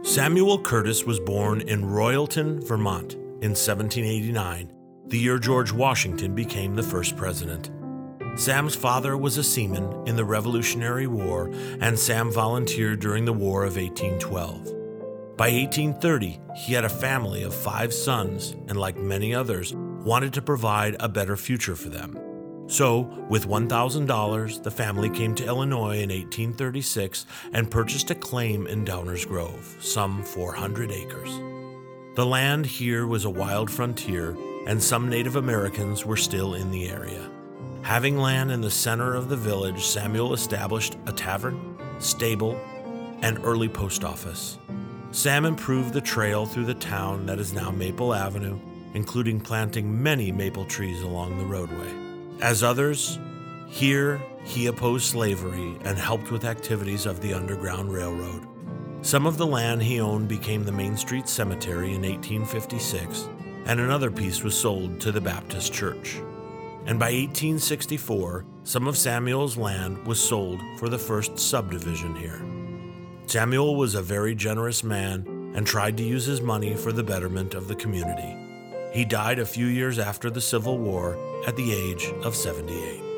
Samuel Curtis was born in Royalton, Vermont in 1789, the year George Washington became the first president. Sam's father was a seaman in the Revolutionary War, and Sam volunteered during the War of 1812. By 1830, he had a family of 5 sons and, like many others, wanted to provide a better future for them. So, with $1,000, the family came to Illinois in 1836 and purchased a claim in Downers Grove, some 400 acres. The land here was a wild frontier, and some Native Americans were still in the area. Having land in the center of the village, Samuel established a tavern, stable, and early post office. Sam improved the trail through the town that is now Maple Avenue, including planting many maple trees along the roadway. As others, here he opposed slavery and helped with activities of the Underground Railroad. Some of the land he owned became the Main Street Cemetery in 1856, and another piece was sold to the Baptist Church. And by 1864, some of Samuel's land was sold for the first subdivision here. Samuel was a very generous man and tried to use his money for the betterment of the community. He died a few years after the Civil War at the age of 78.